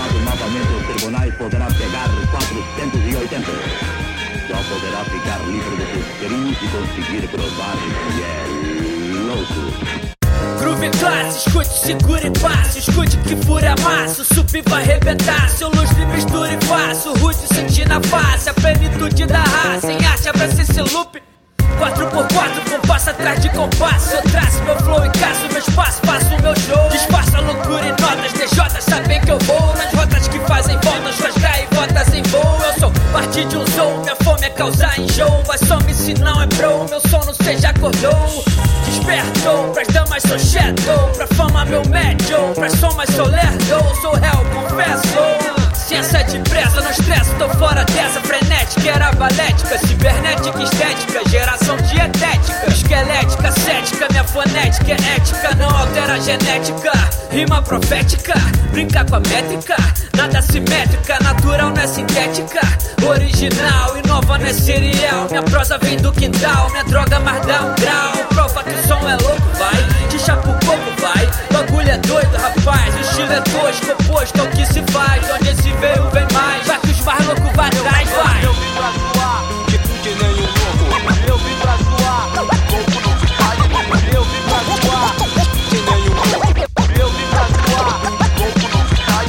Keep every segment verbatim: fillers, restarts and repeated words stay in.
levado novamente aos tribunais, poderá pegar quatrocentos e oitenta. Só poderá ficar livre do seus crimes e conseguir provar que é louco. Groove classe, escute, segura e passe. Escute que fura massa, o sub vai arrebentar. Seu lustre mistura e faço, rude sentir na face. A plenitude da raça, em arte abraça esse loop. quatro por quatro, compasso atrás de compasso. Eu traço meu flow e caço meu espaço, faço meu show. Disfarço a loucura em notas, D J sabem que eu vou nas rotas que fazem voltas, suas gaivotas em voo. Eu sou parte de um zoo, minha fome é causar enjoo. Vai some se não é bro, meu sono cê já acordou. Despertou, pras damas sou shadow, pra fama meu médio, pras somas sou lerdo. Sou réu, confesso. Ciência de pressa, não estressa, tô fora dessa. Frenética, era balética, cibernética, estética, geração dietética, esquelética, cética, minha fonética é ética, não altera a genética. Rima profética, brinca com a métrica, nada simétrica, natural não é sintética. Original, inova não é serial, minha prosa vem do quintal, minha droga mais dá um grau. Prova que o som é louco, vai, de chapo pouco, vai. Bagulho é doido, rapaz, o estilo é tosco, oposto ao que se faz. Onde esse veio, vem mais, vai que os mais loucos vai atrás, vai. Eu vim pra zoar, que, que nem um louco. Eu vim pra zoar, louco não se cai. Eu vim pra zoar, que nem um louco. Eu vim pra zoar, louco não se cai.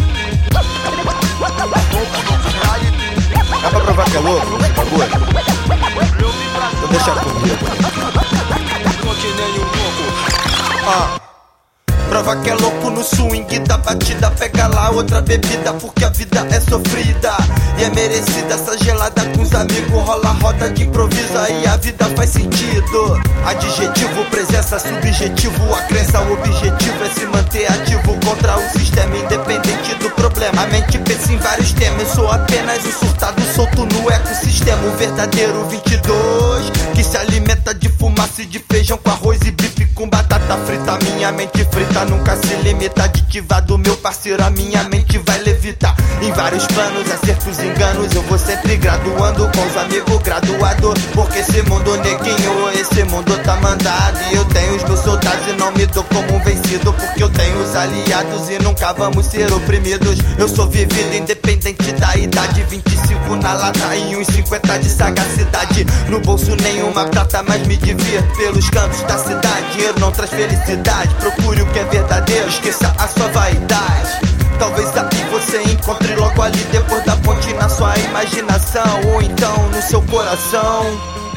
Louco não se cai. Dá pra provar que é louco esse bagulho? Eu vim pra zoar, vou deixar comigo. que nem um louco. Ah. Prova que é louco no swing da batida. Pega lá outra bebida, porque a vida é sofrida e é merecida. Essa gelada com os amigos, rola roda de improviso, aí a vida faz sentido. Adjetivo, presença, subjetivo. A crença, o objetivo é se manter ativo contra o sistema, independente do problema. A mente pensa em vários temas, eu sou apenas um surtado solto no ecossistema. O verdadeiro vinte e dois, que se alimenta de fumaça e de feijão com arroz e bife com batata frita. Minha mente frita nunca se limita. Aditivado, meu parceiro, a minha mente vai levitar. Em vários planos, acertos, enganos, eu vou sempre graduando com os amigos graduados. Porque esse mundo neguinho, esse mundo tá mandado. E eu tenho os meus soldados e não me dou como um vencido, porque eu tenho os aliados e nunca vamos ser oprimidos. Eu sou vivido independente da idade. Vinte e cinco na lata e uns cinquenta de sagacidade. No bolso nenhuma prata, mas me divirto pelos cantos da cidade. Dinheiro não traz felicidade, procure o que é verdadeiro, esqueça a sua vaidade. Talvez aí você encontre logo ali, depois da ponte, na sua imaginação, ou então no seu coração.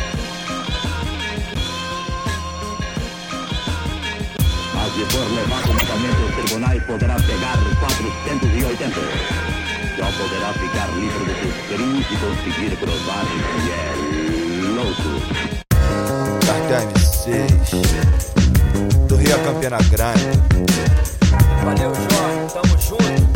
Mas se for levado novamente aos tribunais, poderá pegar quatrocentos e oitenta. Só poderá ficar livre dos seus crimes e conseguir provar que é louco. Cartel M seis, do Rio a Campina Grande. Valeu, Jorge, tamo junto.